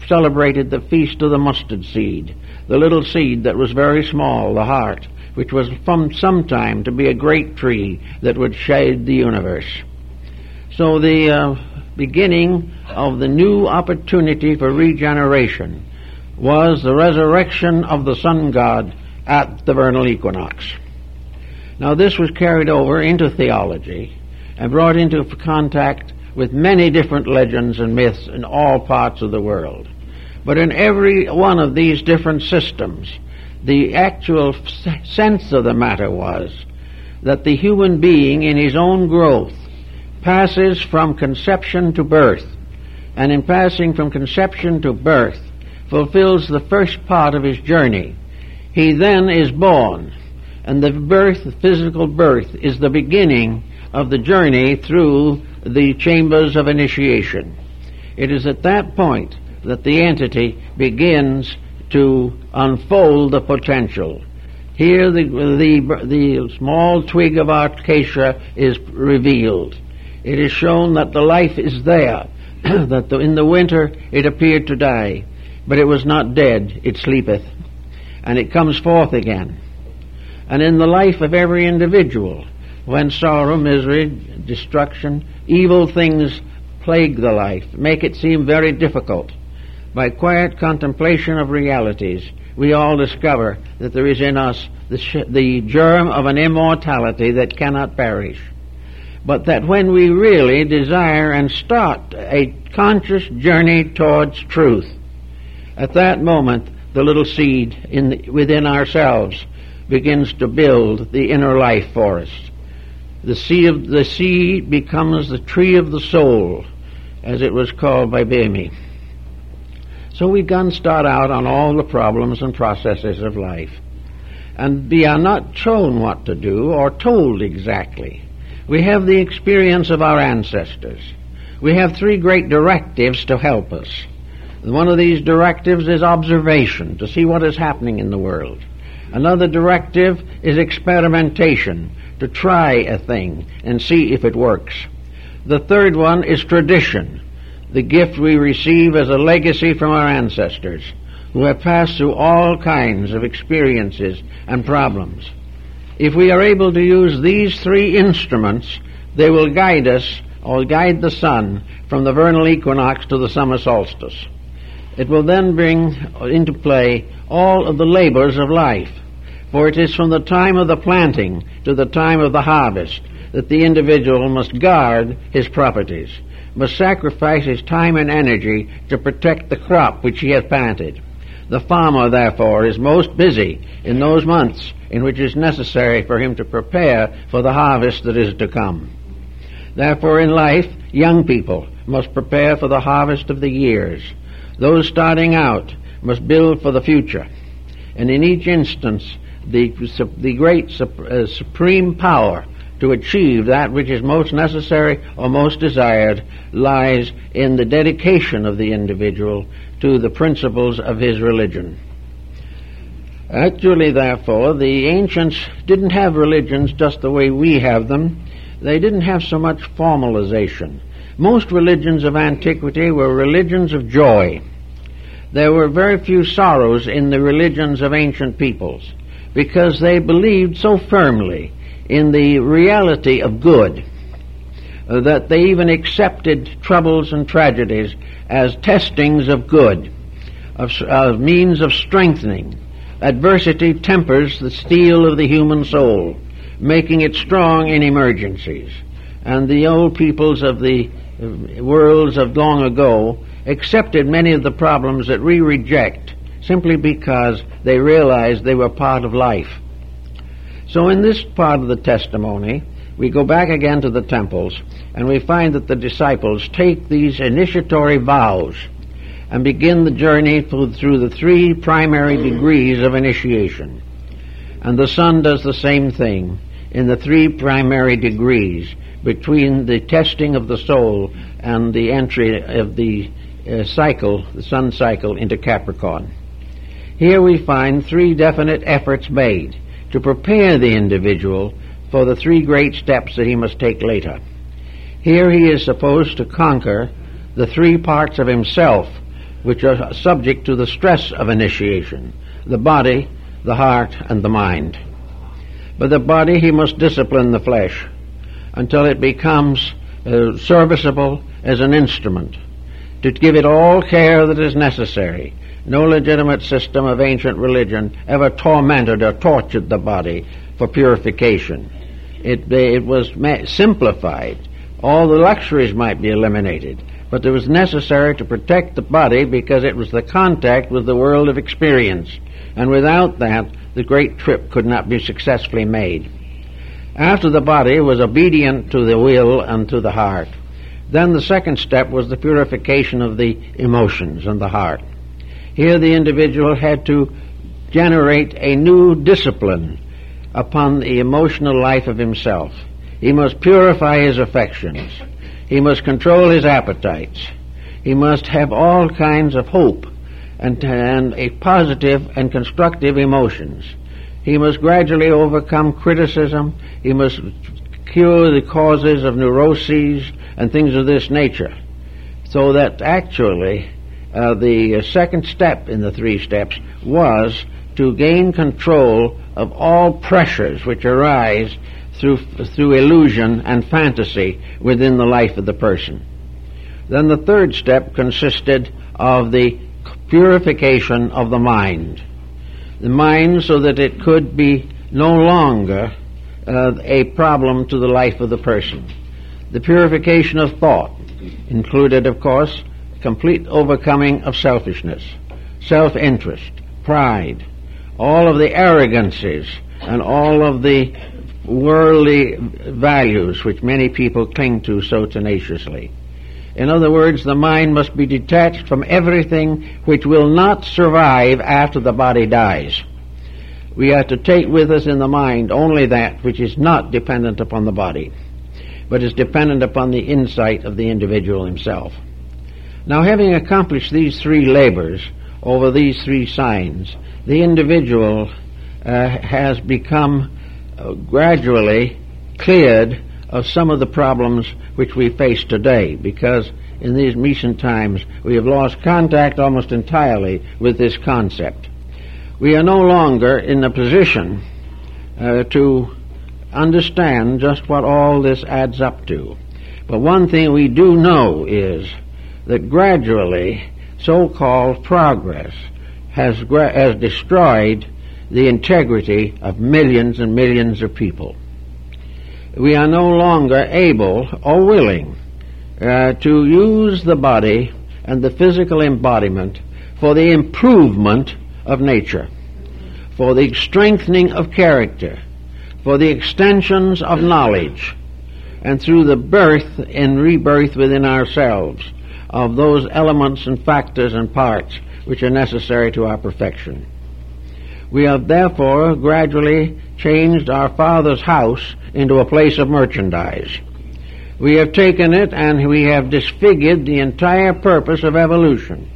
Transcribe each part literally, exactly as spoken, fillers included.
celebrated the feast of the mustard seed, the little seed that was very small, the heart, which was from some time to be a great tree that would shade the universe. So the uh, beginning of the new opportunity for regeneration was the resurrection of the sun god at the vernal equinox. Now this was carried over into theology and brought into contact with many different legends and myths in all parts of the world. But in every one of these different systems, the actual sense of the matter was that the human being in his own growth passes from conception to birth, and in passing from conception to birth fulfills the first part of his journey. He then is born, and the birth, the physical birth, is the beginning of the journey through the chambers of initiation. It is at that point that the entity begins to unfold the potential. Here the, the, the small twig of acacia is revealed. It is shown that the life is there, that the, in the winter it appeared to die, but it was not dead, it sleepeth, and it comes forth again. And in the life of every individual, when sorrow, misery, destruction, evil things plague the life, make it seem very difficult, by quiet contemplation of realities, we all discover that there is in us the, sh- the germ of an immortality that cannot perish. But that when we really desire and start a conscious journey towards truth, at that moment the little seed in the, within ourselves begins to build the inner life for us. The seed, of, the seed becomes the tree of the soul, as it was called by Bhemi. So we can start out on all the problems and processes of life. And we are not shown what to do or told exactly. We have the experience of our ancestors. We have three great directives to help us. One of these directives is observation, to see what is happening in the world. Another directive is experimentation, to try a thing and see if it works. The third one is tradition, the gift we receive as a legacy from our ancestors, who have passed through all kinds of experiences and problems. If we are able to use these three instruments, they will guide us, or guide the sun, from the vernal equinox to the summer solstice. It will then bring into play all of the labors of life, for it is from the time of the planting to the time of the harvest that the individual must guard his properties, must sacrifice his time and energy to protect the crop which he has planted. The farmer, therefore, is most busy in those months in which it is necessary for him to prepare for the harvest that is to come. Therefore, in life, young people must prepare for the harvest of the years. Those starting out must build for the future. And in each instance, the, the great uh, supreme power to achieve that which is most necessary or most desired lies in the dedication of the individual to the principles of his religion. Actually, therefore, the ancients didn't have religions just the way we have them. They didn't have so much formalization. Most religions of antiquity were religions of joy. There were very few sorrows in the religions of ancient peoples because they believed so firmly in the reality of good uh, that they even accepted troubles and tragedies as testings of good, of uh, means of strengthening. Adversity tempers the steel of the human soul, making it strong in emergencies. And the old peoples of the worlds of long ago accepted many of the problems that we reject simply because they realized they were part of life. So in this part of the testimony, we go back again to the temples, and we find that the disciples take these initiatory vows and begin the journey through the three primary degrees of initiation. And the sun does the same thing in the three primary degrees between the testing of the soul and the entry of the uh, cycle, the sun cycle, into Capricorn. Here we find three definite efforts made to prepare the individual for the three great steps that he must take later. Here he is supposed to conquer the three parts of himself which are subject to the stress of initiation: the body, the heart, and the mind. But the body, he must discipline the flesh until it becomes uh, serviceable as an instrument, to give it all care that is necessary. No legitimate system of ancient religion ever tormented or tortured the body for purification. It, it was simplified. All the luxuries might be eliminated, but it was necessary to protect the body because it was the contact with the world of experience, and without that, the great trip could not be successfully made. After the body was obedient to the will and to the heart, then the second step was the purification of the emotions and the heart. Here the individual had to generate a new discipline upon the emotional life of himself. He must purify his affections. He must control his appetites. He must have all kinds of hope and, and a positive and constructive emotions. He must gradually overcome criticism. He must cure the causes of neuroses and things of this nature, so that actually uh, the second step in the three steps was to gain control of all pressures which arise through through illusion and fantasy within the life of the person. Then the third step consisted of the purification of the mind. The mind, so that it could be no longer uh, a problem to the life of the person. The purification of thought included, of course, complete overcoming of selfishness, self-interest, pride, all of the arrogancies and all of the worldly values which many people cling to so tenaciously. In other words, the mind must be detached from everything which will not survive after the body dies. We are to take with us in the mind only that which is not dependent upon the body, but is dependent upon the insight of the individual himself. Now, having accomplished these three labors over these three signs, the individual uh, has become uh, gradually cleared of some of the problems which we face today, because in these recent times we have lost contact almost entirely with this concept. We are no longer in a position uh, to understand just what all this adds up to. But one thing we do know is that gradually so-called progress has, gra- has destroyed the integrity of millions and millions of people. We are no longer able or willing uh, to use the body and the physical embodiment for the improvement of nature, for the strengthening of character, for the extensions of knowledge, and through the birth and rebirth within ourselves of those elements and factors and parts which are necessary to our perfection. We have therefore gradually changed our Father's house into a place of merchandise. We have taken it and we have disfigured the entire purpose of evolution.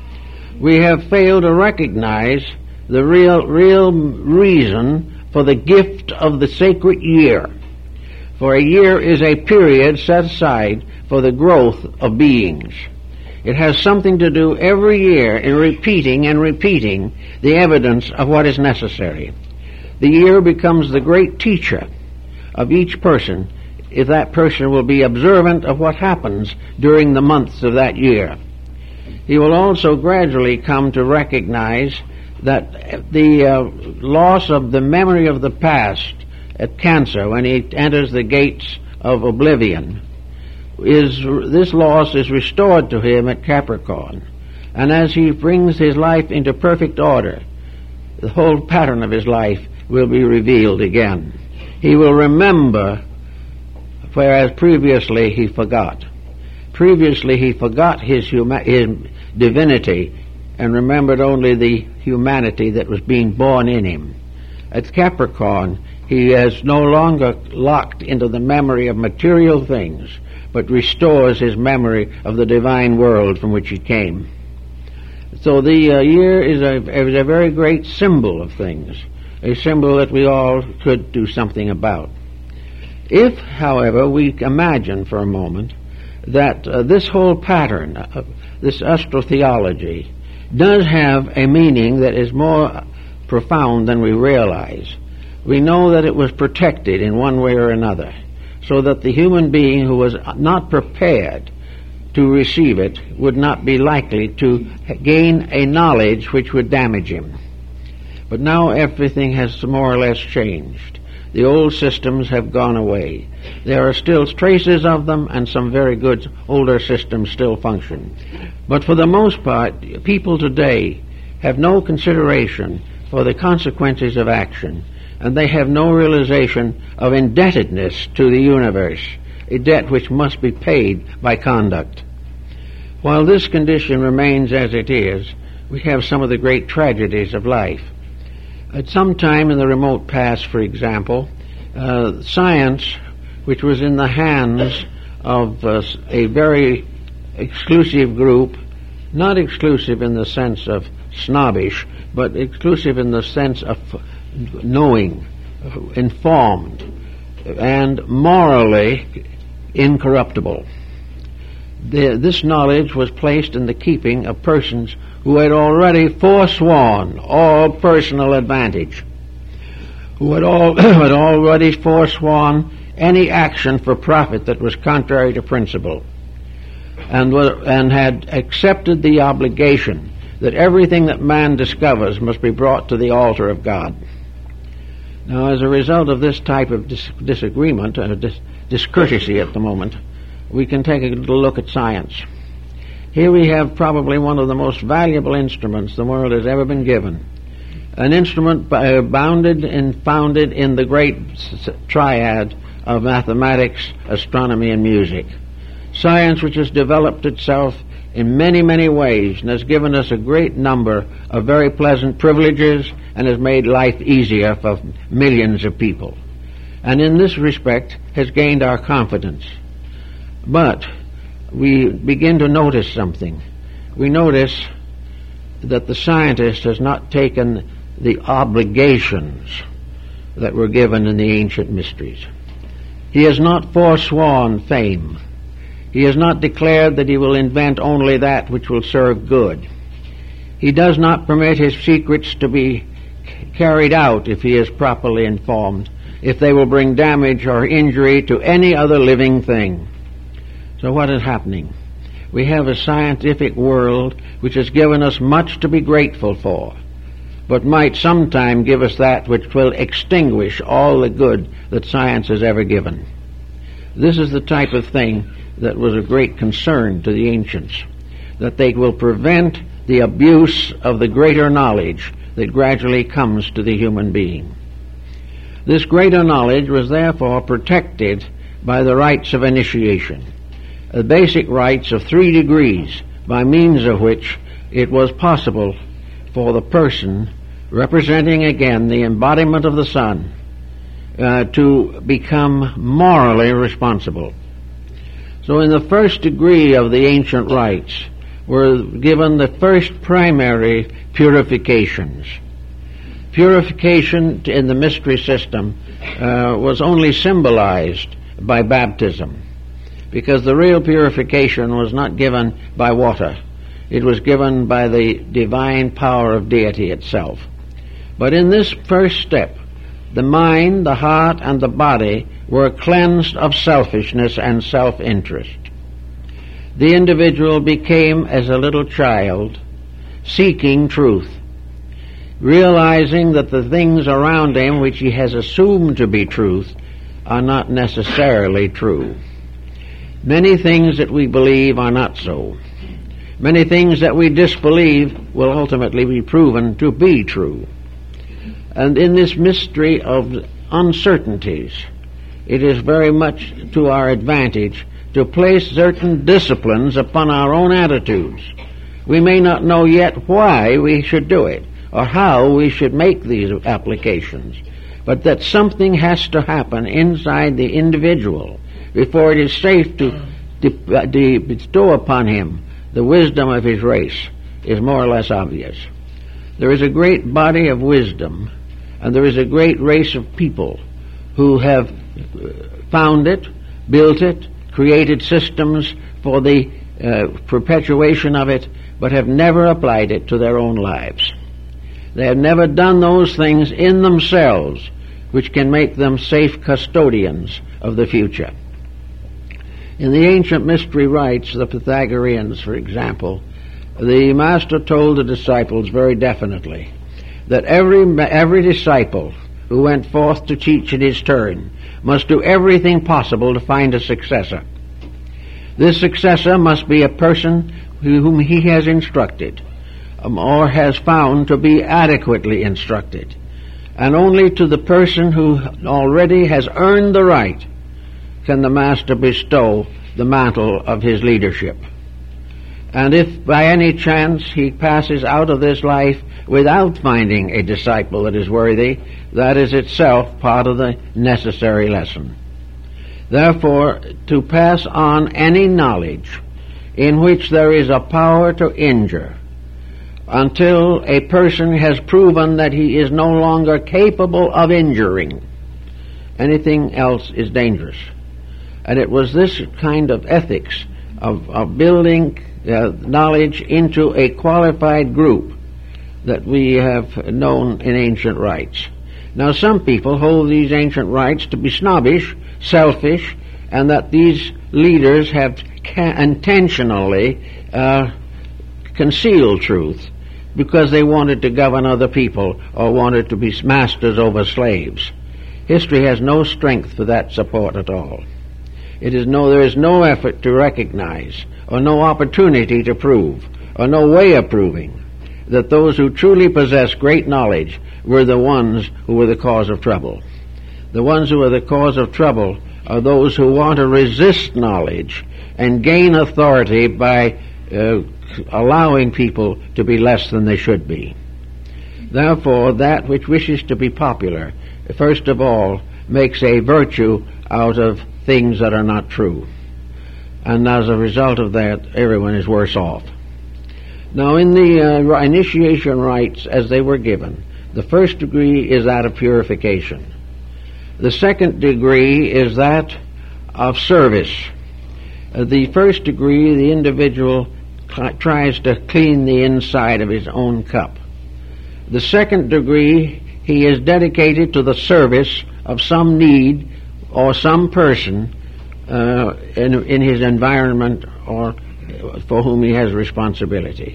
We have failed to recognize the real, real reason for the gift of the sacred year. For a year is a period set aside for the growth of beings. It has something to do every year in repeating and repeating the evidence of what is necessary. The year becomes the great teacher of each person if that person will be observant of what happens during the months of that year. He will also gradually come to recognize that the uh, loss of the memory of the past at Cancer, when he enters the gates of oblivion, is this loss is restored to him at Capricorn. And as he brings his life into perfect order, the whole pattern of his life will be revealed again. He will remember, whereas previously he forgot. Previously he forgot his, huma- his divinity and remembered only the humanity that was being born in him. At Capricorn, he is no longer locked into the memory of material things, but restores his memory of the divine world from which he came. So the uh, year is a, is a very great symbol of things, a symbol that we all could do something about. If, however, we imagine for a moment that uh, this whole pattern uh, this astrotheology does have a meaning that is more profound than we realize. We know that it was protected in one way or another, so that the human being who was not prepared to receive it would not be likely to gain a knowledge which would damage him. But now everything has more or less changed. The old systems have gone away. There are still traces of them, and some very good older systems still function. But for the most part, people today have no consideration for the consequences of action, and they have no realization of indebtedness to the universe, a debt which must be paid by conduct. While this condition remains as it is, we have some of the great tragedies of life. At some time in the remote past, for example, uh, science, which was in the hands of uh, a very exclusive group, not exclusive in the sense of snobbish, but exclusive in the sense of knowing, informed, and morally incorruptible. The, this knowledge was placed in the keeping of persons who had already forsworn all personal advantage, who had, all, had already forsworn any action for profit that was contrary to principle, and, were, and had accepted the obligation that everything that man discovers must be brought to the altar of God. Now, as a result of this type of dis- disagreement, or dis- discourtesy at the moment, we can take a little look at science. Here we have probably one of the most valuable instruments the world has ever been given. An instrument uh, bounded and founded in the great triad of mathematics, astronomy, and music. Science which has developed itself in many, many ways and has given us a great number of very pleasant privileges and has made life easier for millions of people. And in this respect has gained our confidence. But we begin to notice something. We notice that the scientist has not taken the obligations that were given in the ancient mysteries. He has not forsworn fame. He has not declared that he will invent only that which will serve good. He does not permit his secrets to be carried out if he is properly informed, if they will bring damage or injury to any other living thing. So what is happening? We have a scientific world which has given us much to be grateful for, but might sometime give us that which will extinguish all the good that science has ever given. This is the type of thing that was a great concern to the ancients, that they will prevent the abuse of the greater knowledge that gradually comes to the human being. This greater knowledge was therefore protected by the rites of initiation, the basic rites of three degrees, by means of which it was possible for the person, representing again the embodiment of the Son, uh, to become morally responsible. So in the first degree of the ancient rites were given the first primary purifications. Purification in the mystery system uh, was only symbolized by baptism, because the real purification was not given by water. It was given by the divine power of deity itself. But in this first step, the mind, the heart, and the body were cleansed of selfishness and self-interest. The individual became as a little child, seeking truth, realizing that the things around him which he has assumed to be truth are not necessarily true. Many things that we believe are not so. Many things that we disbelieve will ultimately be proven to be true. And in this mystery of uncertainties, it is very much to our advantage to place certain disciplines upon our own attitudes. We may not know yet why we should do it, or how we should make these applications, but that something has to happen inside the individual before it is safe to de- de- bestow upon him the wisdom of his race is more or less obvious. There is a great body of wisdom, and there is a great race of people who have found it, built it, created systems for the uh, perpetuation of it, but have never applied it to their own lives. They have never done those things in themselves which can make them safe custodians of the future. In the ancient mystery rites, the Pythagoreans, for example, the master told the disciples very definitely that every every disciple who went forth to teach in his turn must do everything possible to find a successor. This successor must be a person whom he has instructed, um, or has found to be adequately instructed. And only to the person who already has earned the right can the master bestow the mantle of his leadership. And if by any chance he passes out of this life without finding a disciple that is worthy, that is itself part of the necessary lesson. Therefore, to pass on any knowledge in which there is a power to injure, until a person has proven that he is no longer capable of injuring, anything else is dangerous. And it was this kind of ethics of, of building uh, knowledge into a qualified group that we have known in ancient rites. Now, some people hold these ancient rites to be snobbish, selfish, and that these leaders have ca- intentionally uh, concealed truth because they wanted to govern other people or wanted to be masters over slaves. History has no strength for that support at all. It is no, there is no effort to recognize, or no opportunity to prove, or no way of proving that those who truly possess great knowledge were the ones who were the cause of trouble. The ones who are the cause of trouble are those who want to resist knowledge and gain authority by uh, allowing people to be less than they should be. Therefore, that which wishes to be popular, first of all, makes a virtue out of things that are not true. And as a result of that, everyone is worse off. Now, in the uh, initiation rites as they were given, the first degree is that of purification. The second degree is that of service. Uh, the first degree, the individual cl- tries to clean the inside of his own cup. The second degree, he is dedicated to the service of some need or some person uh, in, in his environment or for whom he has responsibility.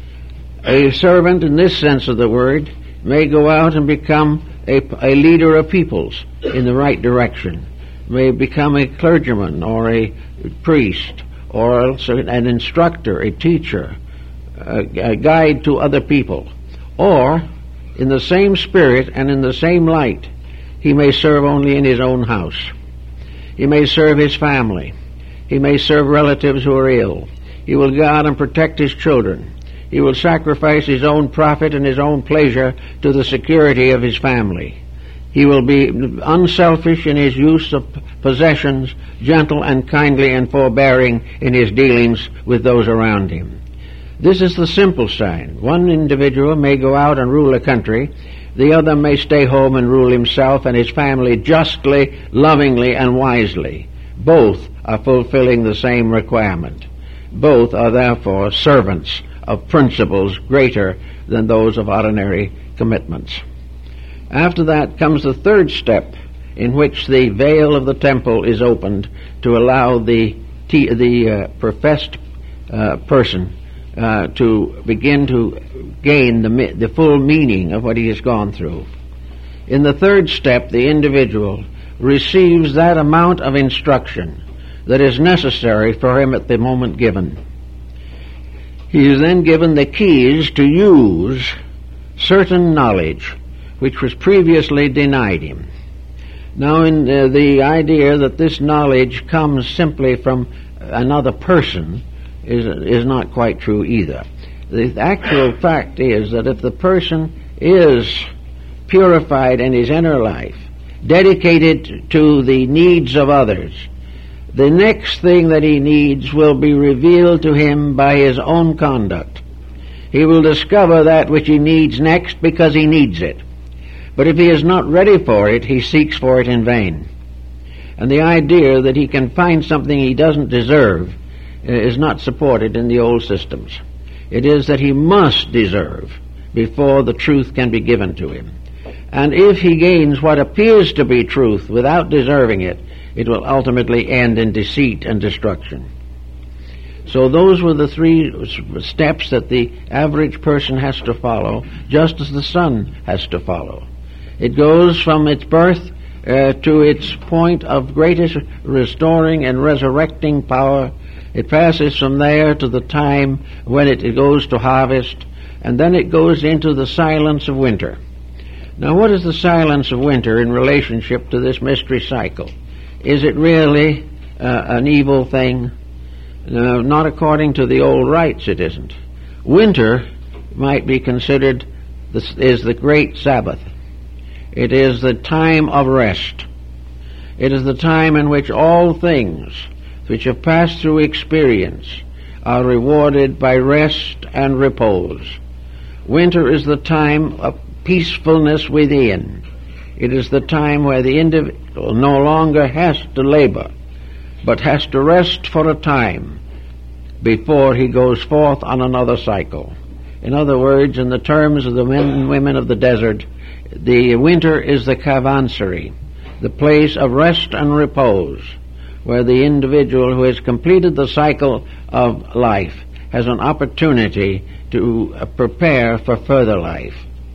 A servant, in this sense of the word, may go out and become a, a leader of peoples in the right direction, may become a clergyman or a priest or also an instructor, a teacher, a, a guide to other people. Or, in the same spirit and in the same light, he may serve only in his own house. He may serve his family. He may serve relatives who are ill. He will guard and protect his children. He will sacrifice his own profit and his own pleasure to the security of his family. He will be unselfish in his use of possessions, gentle and kindly and forbearing in his dealings with those around him. This is the simple sign. One individual may go out and rule a country. The other may stay home and rule himself and his family justly, lovingly, and wisely. Both are fulfilling the same requirement. Both are therefore servants of principles greater than those of ordinary commitments. After that comes the third step, in which the veil of the temple is opened to allow the t- the uh, professed uh, person uh, to begin to gain the mi- the full meaning of what he has gone through. In the third step, the individual receives that amount of instruction that is necessary for him at the moment given. He is then given the keys to use certain knowledge which was previously denied him. Now, in uh, the idea that this knowledge comes simply from another person is is not quite true either. The actual fact is that if the person is purified in his inner life, dedicated to the needs of others, the next thing that he needs will be revealed to him by his own conduct. He will discover that which he needs next because he needs it. But if he is not ready for it, he seeks for it in vain. And the idea that he can find something he doesn't deserve is not supported in the old systems. It is that he must deserve before the truth can be given to him. And if he gains what appears to be truth without deserving it, it will ultimately end in deceit and destruction. So those were the three steps that the average person has to follow, just as the sun has to follow. It goes from its birth uh, to its point of greatest restoring and resurrecting power. It passes from there to the time when it goes to harvest, and then it goes into the silence of winter. Now, what is the silence of winter in relationship to this mystery cycle? Is it really uh, an evil thing? No, not according to the old rites, it isn't. Winter might be considered the, is the great Sabbath. It is the time of rest. It is the time in which all things which have passed through experience are rewarded by rest and repose. Winter is the time of peacefulness within. It is the time where the individual no longer has to labor, but has to rest for a time before he goes forth on another cycle. In other words, in the terms of the men and women of the desert, the winter is the caravanserai, the place of rest and repose, where the individual who has completed the cycle of life has an opportunity to uh, prepare for further life.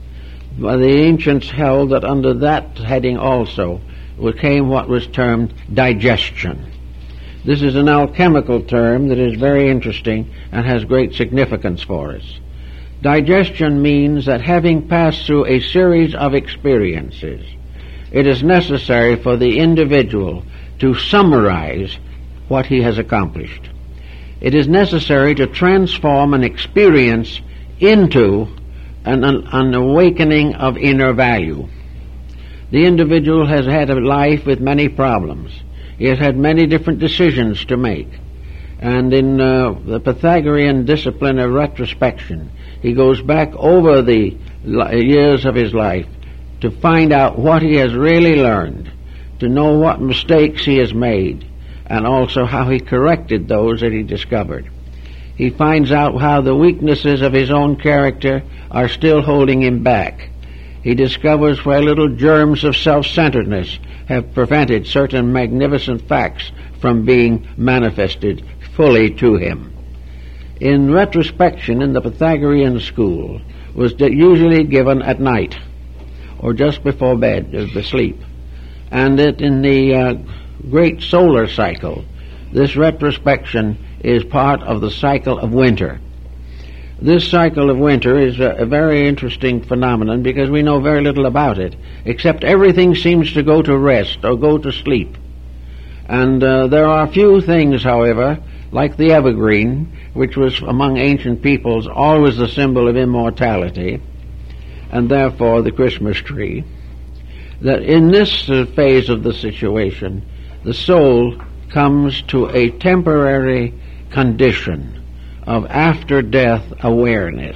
Well, the ancients held that under that heading also came what was termed digestion. This is an alchemical term that is very interesting and has great significance for us. Digestion means that having passed through a series of experiences, it is necessary for the individual to summarize what he has accomplished. It is necessary to transform an experience into an, an, an awakening of inner value. The individual has had a life with many problems. He has had many different decisions to make. And in uh, the Pythagorean discipline of retrospection, he goes back over the years of his life to find out what he has really learned, to know what mistakes he has made, and also how he corrected those that he discovered. He finds out how the weaknesses of his own character are still holding him back. He discovers where little germs of self-centeredness have prevented certain magnificent facts from being manifested fully to him. In retrospection in the Pythagorean school was usually given at night or just before bed, as the sleep. And that in the uh, great solar cycle, this retrospection is part of the cycle of winter. This cycle of winter is a, a very interesting phenomenon because we know very little about it, except everything seems to go to rest or go to sleep. And uh, there are few things, however, like the evergreen, which was among ancient peoples always the symbol of immortality, and therefore the Christmas tree, that in this uh, phase of the situation, the soul comes to a temporary condition of after-death awareness.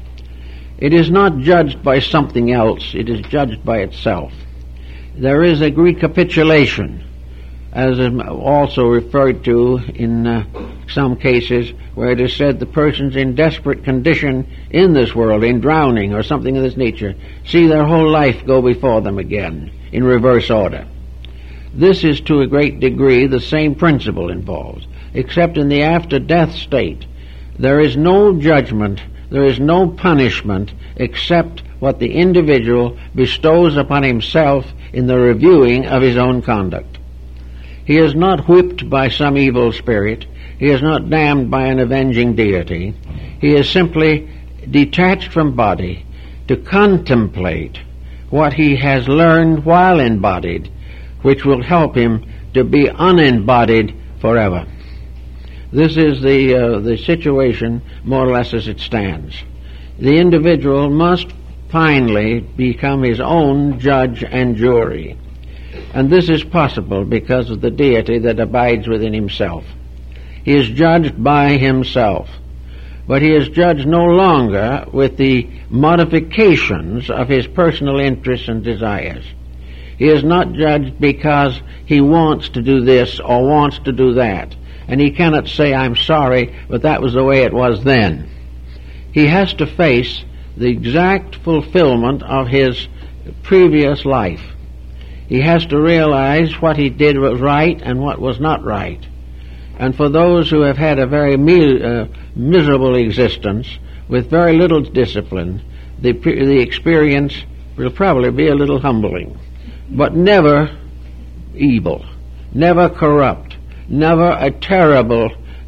It is not judged by something else, it is judged by itself. There is a recapitulation, as is also referred to in uh, some cases where it is said the person's in desperate condition in this world, in drowning or something of this nature, see their whole life go before them again in reverse order. This is to a great degree the same principle involved, except in the after-death state. There is no judgment, there is no punishment except what the individual bestows upon himself in the reviewing of his own conduct. He is not whipped by some evil spirit. He is not damned by an avenging deity. He is simply detached from body to contemplate what he has learned while embodied, which will help him to be unembodied forever. This is the uh, the situation more or less as it stands. The individual must finally become his own judge and jury. And this is possible because of the deity that abides within himself. He is judged by himself, but he is judged no longer with the modifications of his personal interests and desires. He is not judged because he wants to do this or wants to do that, and he cannot say, I'm sorry, but that was the way it was then. He has to face the exact fulfillment of his previous life. He has to realize what he did was right and what was not right. And for those who have had a very mi- uh, miserable existence with very little discipline, the, the experience will probably be a little humbling, but never evil, never corrupt, never a terrible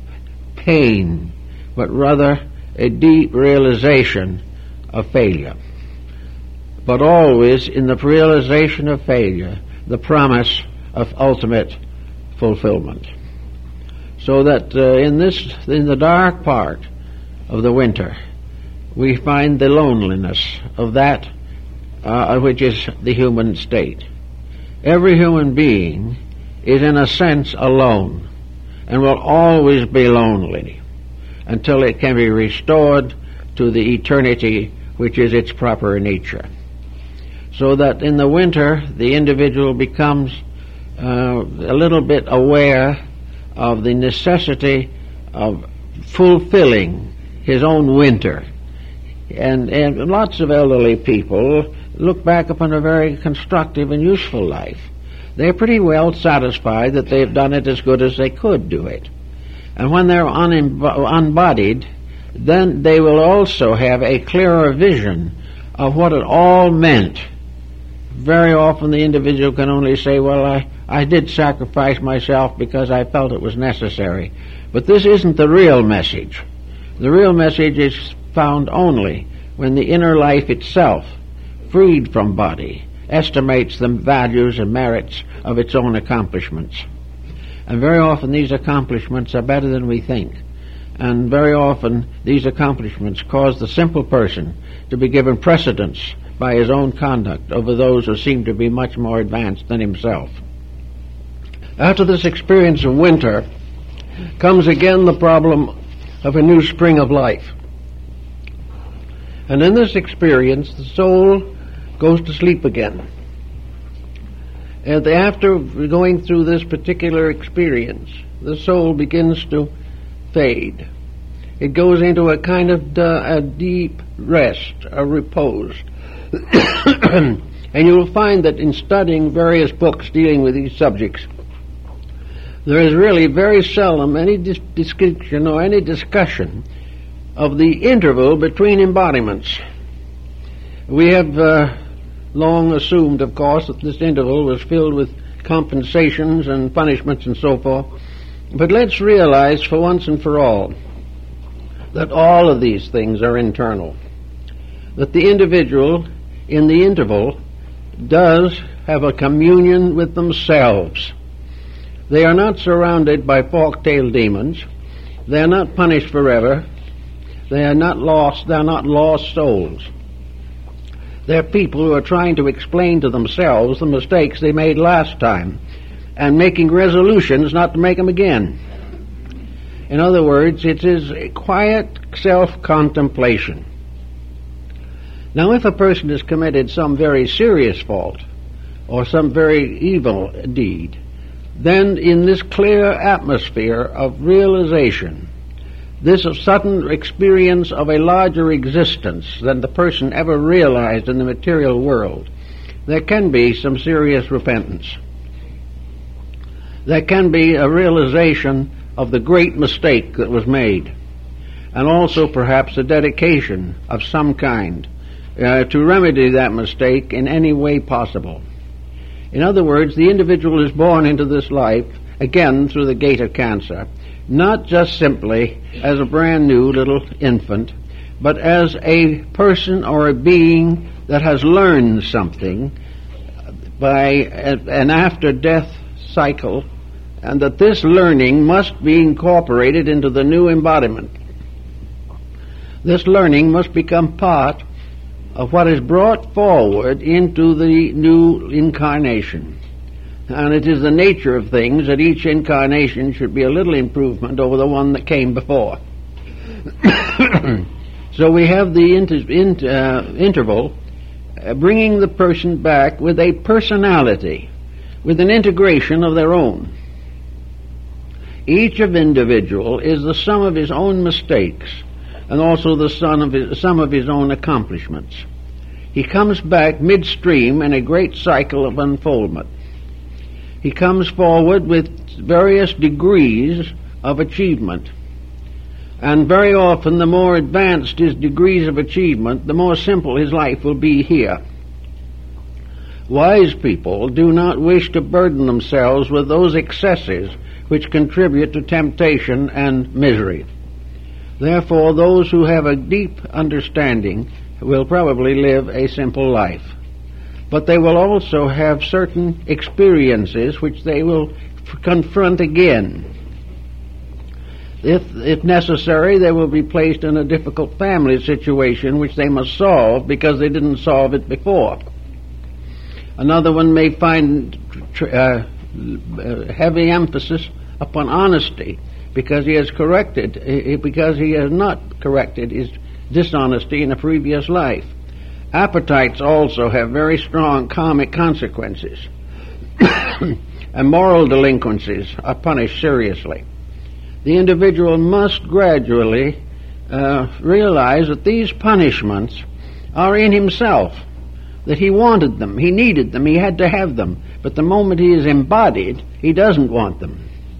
pain, but rather a deep realization of failure. But always in the realization of failure, the promise of ultimate fulfillment. So that uh, in this, in the dark part of the winter, we find the loneliness of that uh, which is the human state. Every human being is in a sense alone, and will always be lonely until it can be restored to the eternity which is its proper nature. So that in the winter the individual becomes uh, a little bit aware of the necessity of fulfilling his own winter. And, and lots of elderly people look back upon a very constructive and useful life. They're pretty well satisfied that they've done it as good as they could do it. And when they're unimb- unbodied, then they will also have a clearer vision of what it all meant. Very often the individual can only say, well, I, I did sacrifice myself because I felt it was necessary. But this isn't the real message. The real message is found only when the inner life itself, freed from body, estimates the values and merits of its own accomplishments. And very often these accomplishments are better than we think. And very often these accomplishments cause the simple person to be given precedence by his own conduct over those who seem to be much more advanced than himself. After this experience of winter comes again the problem of a new spring of life. And in this experience the soul goes to sleep again. And after going through this particular experience, the soul begins to fade. It goes into a kind of uh, a deep rest, a repose. And you will find that in studying various books dealing with these subjects, there is really very seldom any dis- description or any discussion of the interval between embodiments. We have uh, long assumed, of course, that this interval was filled with compensations and punishments and so forth. But let's realize for once and for all that all of these things are internal. That the individual in the interval does have a communion with themselves. They are not surrounded by fork-tailed demons. They are not punished forever. They are not lost. They are not lost souls. They're people who are trying to explain to themselves the mistakes they made last time and making resolutions not to make them again. In other words, it is a quiet self-contemplation. Now, if a person has committed some very serious fault or some very evil deed, then in this clear atmosphere of realization, this sudden experience of a larger existence than the person ever realized in the material world, there can be some serious repentance. There can be a realization of the great mistake that was made, and also perhaps a dedication of some kind uh, to remedy that mistake in any way possible. In other words, the individual is born into this life, again through the gate of cancer, not just simply as a brand new little infant, but as a person or a being that has learned something by an after-death cycle, and that this learning must be incorporated into the new embodiment. This learning must become part of what is brought forward into the new incarnation. And it is the nature of things that each incarnation should be a little improvement over the one that came before. So we have the inter- in, uh, interval uh, bringing the person back with a personality, with an integration of their own. Each of individual is the sum of his own mistakes and also the sum of his, sum of his own accomplishments. He comes back midstream in a great cycle of unfoldment. He comes forward with various degrees of achievement. And very often the more advanced his degrees of achievement, the more simple his life will be here. Wise people do not wish to burden themselves with those excesses which contribute to temptation and misery. Therefore, those who have a deep understanding will probably live a simple life. But they will also have certain experiences which they will f- confront again. If, if necessary, they will be placed in a difficult family situation which they must solve because they didn't solve it before. Another one may find uh, heavy emphasis upon honesty because he has corrected, because he has not corrected his dishonesty in a previous life. Appetites also have very strong karmic consequences, and moral delinquencies are punished seriously. The individual must gradually uh, realize that these punishments are in himself, that he wanted them, he needed them, he had to have them, but the moment he is embodied, he doesn't want them.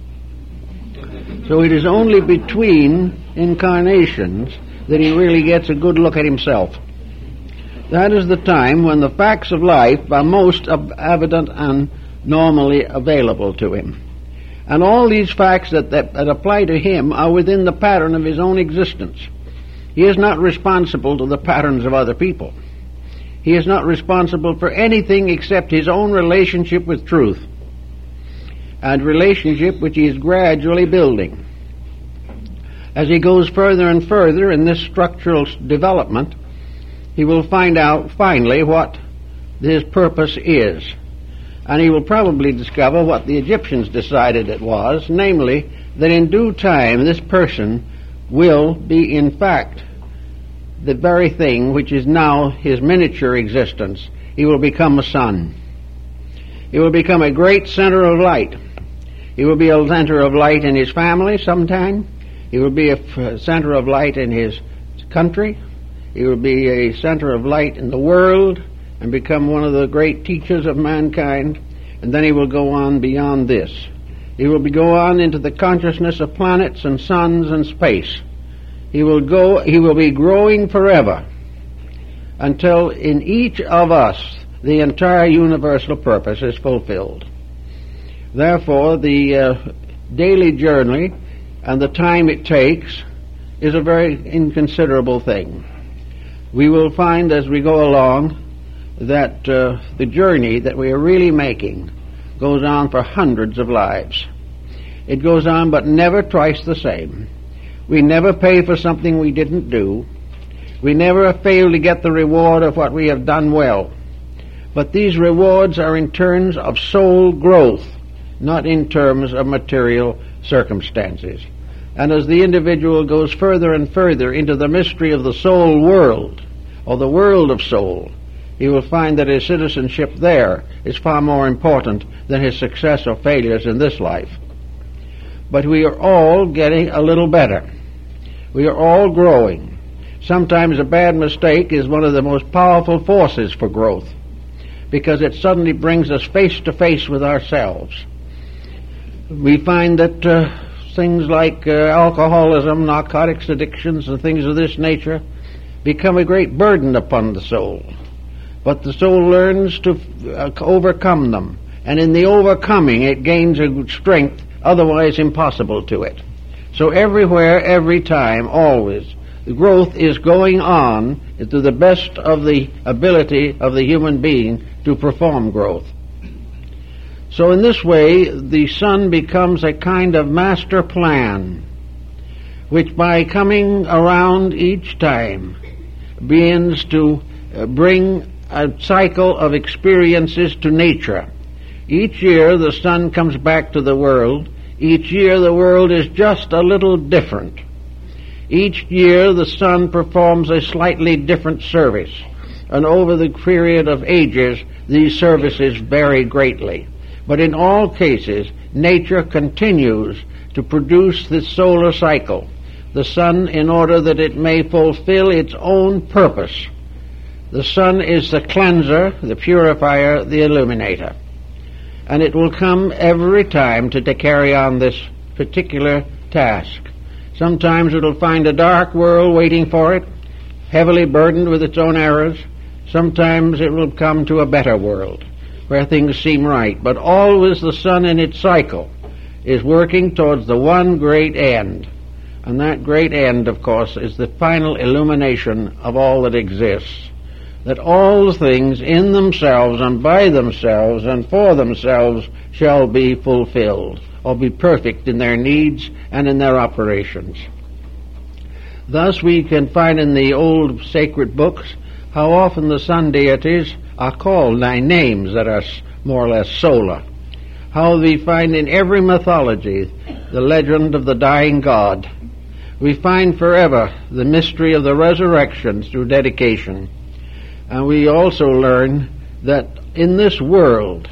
So it is only between incarnations that he really gets a good look at himself. That is the time when the facts of life are most evident and normally available to him. And all these facts that, that, that apply to him are within the pattern of his own existence. He is not responsible to the patterns of other people. He is not responsible for anything except his own relationship with truth, and relationship which he is gradually building. As he goes further and further in this structural development, he will find out finally what his purpose is. And he will probably discover what the Egyptians decided it was, namely, that in due time this person will be in fact the very thing which is now his miniature existence. He will become a sun. He will become a great center of light. He will be a center of light in his family sometime. He will be a center of light in his country. He will be a center of light in the world and become one of the great teachers of mankind. And then he will go on beyond this. He will be, go on into the consciousness of planets and suns and space. He will go. He will be growing forever until in each of us the entire universal purpose is fulfilled. Therefore, the uh, daily journey and the time it takes is a very inconsiderable thing. We will find as we go along that uh, the journey that we are really making goes on for hundreds of lives. It goes on, but never twice the same. We never pay for something we didn't do. We never fail to get the reward of what we have done well. But these rewards are in terms of soul growth, not in terms of material circumstances. And as the individual goes further and further into the mystery of the soul world, or the world of soul, he will find that his citizenship there is far more important than his success or failures in this life. But we are all getting a little better. We are all growing. Sometimes a bad mistake is one of the most powerful forces for growth, because it suddenly brings us face to face with ourselves. We find that uh, things like uh, alcoholism, narcotics addictions, and things of this nature become a great burden upon the soul. But the soul learns to uh, overcome them, and in the overcoming it gains a strength otherwise impossible to it. So everywhere, every time, always, the growth is going on to the best of the ability of the human being to perform growth. So in this way, the sun becomes a kind of master plan, which by coming around each time begins to uh, bring a cycle of experiences to nature. Each year the sun comes back to the world. Each year the world is just a little different. Each year the sun performs a slightly different service, and over the period of ages these services vary greatly. But in all cases, nature continues to produce the solar cycle. The sun, in order that it may fulfill its own purpose. The sun is the cleanser, the purifier, the illuminator. And it will come every time to, to carry on this particular task. Sometimes it will find a dark world waiting for it, heavily burdened with its own errors. Sometimes it will come to a better world, where things seem right. But always the sun in its cycle is working towards the one great end. And that great end, of course, is the final illumination of all that exists. That all things in themselves and by themselves and for themselves shall be fulfilled, or be perfect in their needs and in their operations. Thus we can find in the old sacred books how often the sun deities are called by names that are more or less solar. How we find in every mythology the legend of the dying god. We find forever the mystery of the resurrection through dedication. And we also learn that in this world,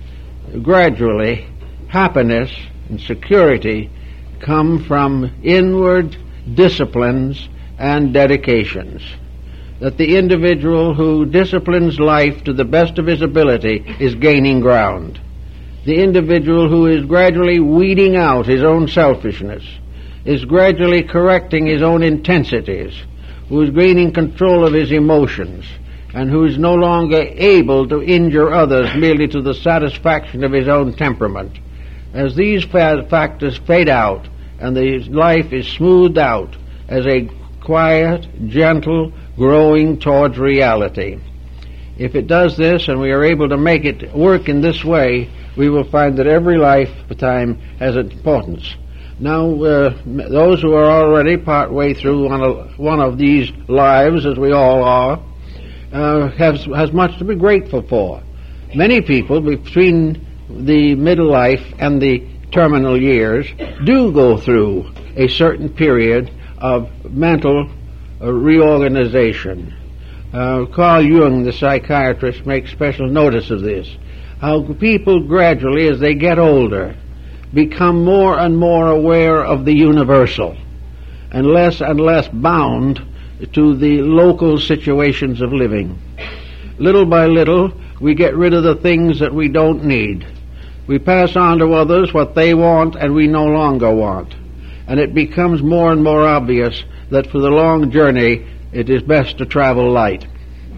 gradually, happiness and security come from inward disciplines and dedications. That the individual who disciplines life to the best of his ability is gaining ground. The individual who is gradually weeding out his own selfishness, is gradually correcting his own intensities, who is gaining control of his emotions, and who is no longer able to injure others merely to the satisfaction of his own temperament. As these factors fade out, and the life is smoothed out as a quiet, gentle, growing towards reality. If it does this, and we are able to make it work in this way, we will find that every lifetime has importance. Now, uh, those who are already part way through one of, one of these lives, as we all are, uh, has, has much to be grateful for. Many people between the middle life and the terminal years do go through a certain period of mental uh, reorganization. Uh, Carl Jung, the psychiatrist, makes special notice of this. How people gradually, as they get older, become more and more aware of the universal and less and less bound to the local situations of living. Little by little, we get rid of the things that we don't need. We pass on to others what they want and we no longer want. And it becomes more and more obvious that for the long journey, it is best to travel light.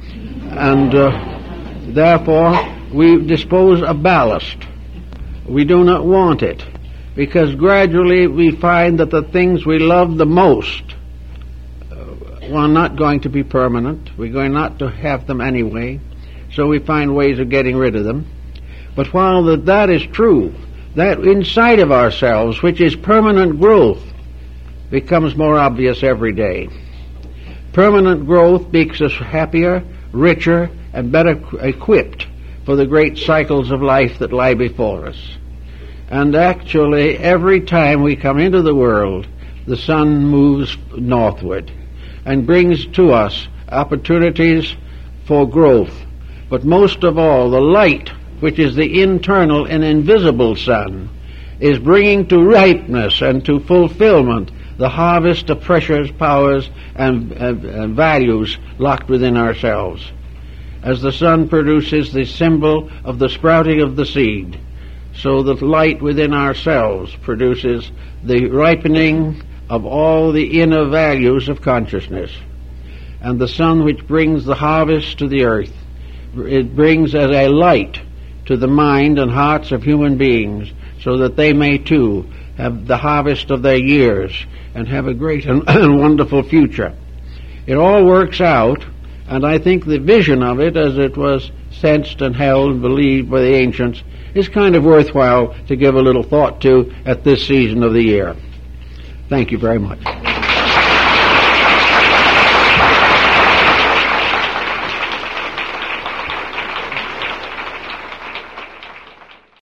And uh, therefore, we dispose of ballast. We do not want it, because gradually we find that the things we love the most uh, are not going to be permanent. We're going not to have them anyway, so we find ways of getting rid of them. But while that, that is true, that inside of ourselves, which is permanent growth, becomes more obvious every day. Permanent growth makes us happier, richer, and better equipped for the great cycles of life that lie before us. And actually, every time we come into the world, the sun moves northward and brings to us opportunities for growth. But most of all, the light, which is the internal and invisible sun, is bringing to ripeness and to fulfillment the harvest of precious powers and, and, and values locked within ourselves. As the sun produces the symbol of the sprouting of the seed, so the light within ourselves produces the ripening of all the inner values of consciousness. And the sun which brings the harvest to the earth, it brings as a light to the mind and hearts of human beings, so that they may too have the harvest of their years and have a great and wonderful future. It all works out, and I think the vision of it, as it was sensed and held and believed by the ancients, is kind of worthwhile to give a little thought to at this season of the year. Thank you very much.